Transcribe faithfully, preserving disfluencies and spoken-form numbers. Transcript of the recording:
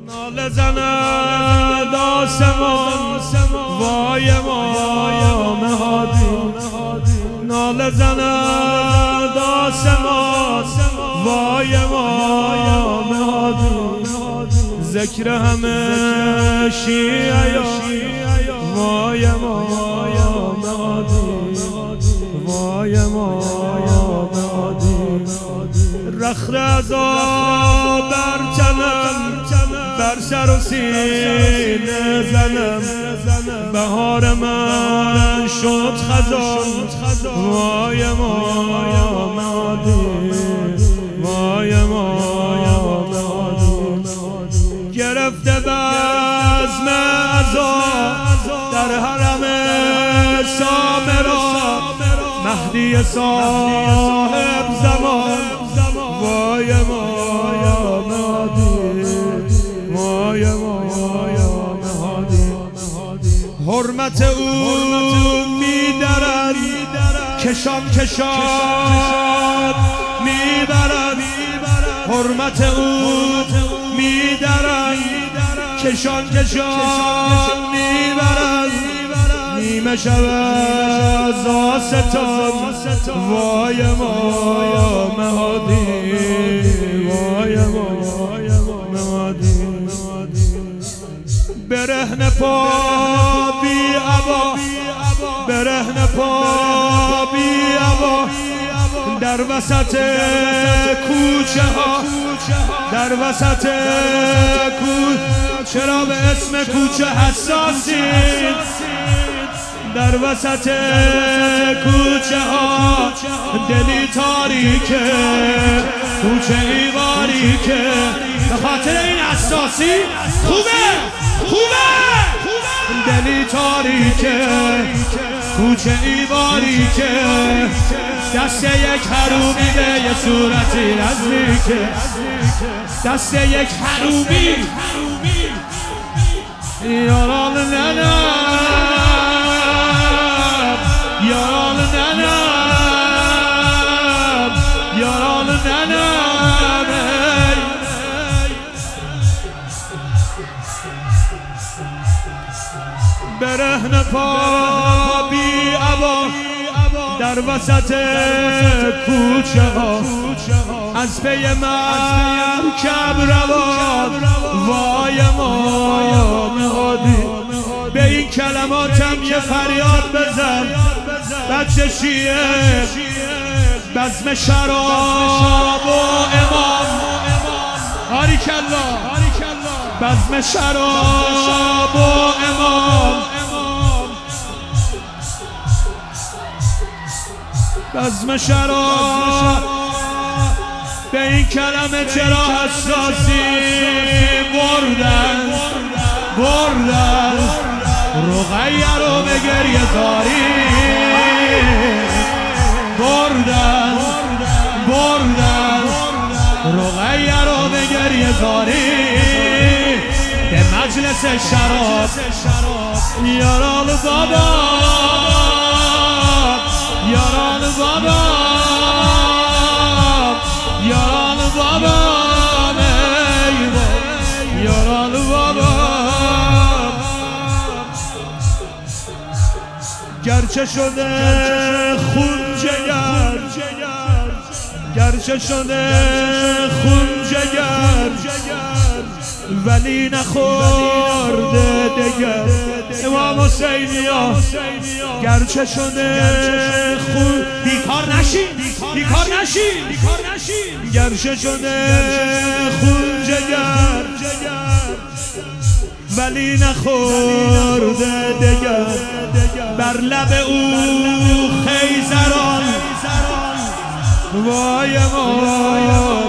ناله زند آسمان وای امام هادی، ناله زند آسمان وای امام هادی، ذکر همه شیعه وای امام هادی، وای امام هادی، رخت عذاب بر تنم بر سر و سینه زنم، بهار من شد خزان وای امام هادی، وای امام هادی، گرفته بزم عزا در حرم سامرا، مهدی صاحب زمان وای امام هادی، وای امام هادی، حرمت او می‌درد کشان کشان میبرد، حرمت او می‌درد کشان کشان میبرد، نیمه شب از آستان وای امام هادی، وای امام هادی، برهنه پا بی عبا، برهنه پا بی عبا، در وسط کوچه ها، در وسط کوچه، چرا به اسم کوچه حساسی، در وسط کوچه ها دلی تاریکه، کوچه ای باریکه، به خاطر این حساسی خوبه خوبه، دلی تاریکه کوچه ای باریکه، دست یک حرومی به یه صورتی نزدیکه، دست یک حرومی یاران ننم، یاران ننم، یاران ننم، برهنه پا بی عبا در وسط کوچه ها، از پی مرکب روان وای امام هادی، به این کلماتم یه فریاد بزن بچه شیعه، بزم شراب و امام، باریکالله، بزم شراب و امام، بزم شراب، به این کلمه چرا حساسی بردن بردن، رقیه رو به گریه زاری بردن بردن، رقیه رو به گریه زاری، به مجلس شراب یاران بابا، یاران بابا، یاران بابا، یاران بابا، گرچه شده خون جگر، گرچه شده خون جگر، ولی نخورده دگر، امام حسینی ها گرچه شده خون، بیکار نشین بیکار نشین بیکار نشین، گرچه شده خون جگر ولی نخورده دگر، بر لب او خیزران وای ما